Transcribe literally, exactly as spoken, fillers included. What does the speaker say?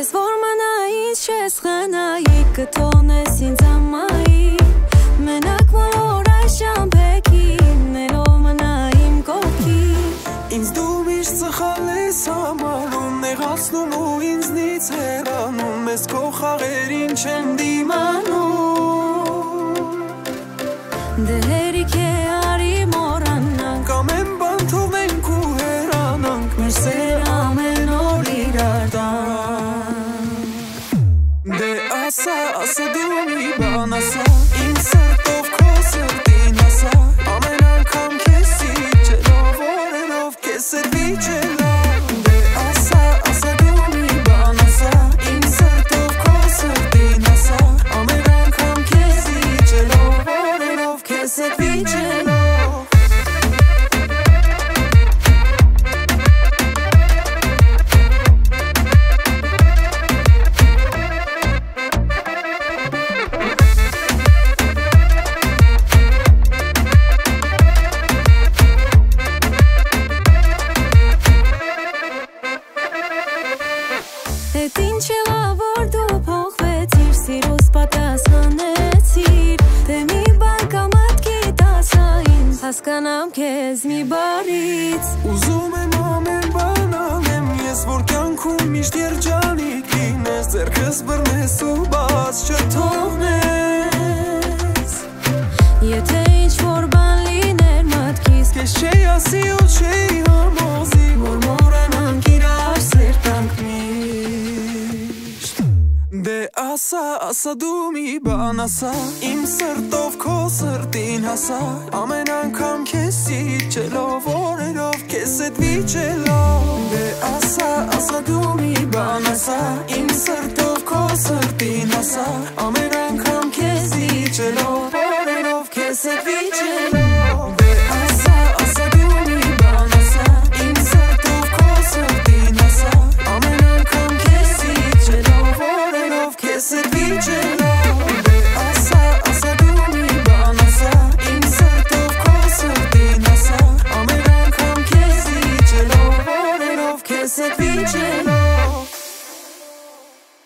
Ես որ մնայից չես խնայի, կթողնես ինձ ամայի, մենակ որ այս շամփեքին, ներով մնա իմ կողքի։ Ինձ դու միշտ սխալ ես համարում, նեղացնում ու ինձնից հեռանում, մեզ քո խաղերին չեմ դիմանում։ Դե հերիք է արի մոռանանք, Ամեն բան թողնենք ու հեռանանք, մեր սերը ամեն օր իրար տանք։ Դե ասա, ասա դու մի բան ասա, իմ սրտով քո սրտին ասա, ամեն անգամ քեզ սիրելով, օրերով քեզ հետ վիճելով։ Դե ասա, ասա դու մի բան ասա, իմ սրտով քո սրտին ասա, ամեն անգամ քեզ վիճելով, օրերով քեզ հետ վիճելով։ Էդ ինչ եղավ որ դու փոխվեցիր, սիրուս պատասխանեցիր, թե մի բան կամ մտքիդ ասա ինձ, հասկանամ քեզ մի բարից։ Ուզում եմ ամեն բան անեմ ես, որ կյանքում միշտ երջանիկ լինես, ձեռքս բռնես ու բաց չթողնես։ Եթե ինչ որ բան լիներ մտքիս, Քեզ չէի ասի ու չէի համոզի, որ մոռանանք իրար սերտանք միշտ։ Դե ասա, ասա դու մի բան ասա, իմ սրտով քո սրտին հասա, ամեն անգամ քեզ սիրելով, օրերով քեզ հետ վիճելով։ Դե ասա, ասա դու մի բան ասա, իմ սրտով քո սրտին հասա, ամեն անգամ քեզ վիճելով, օրերով քեզ հետ վիճելով։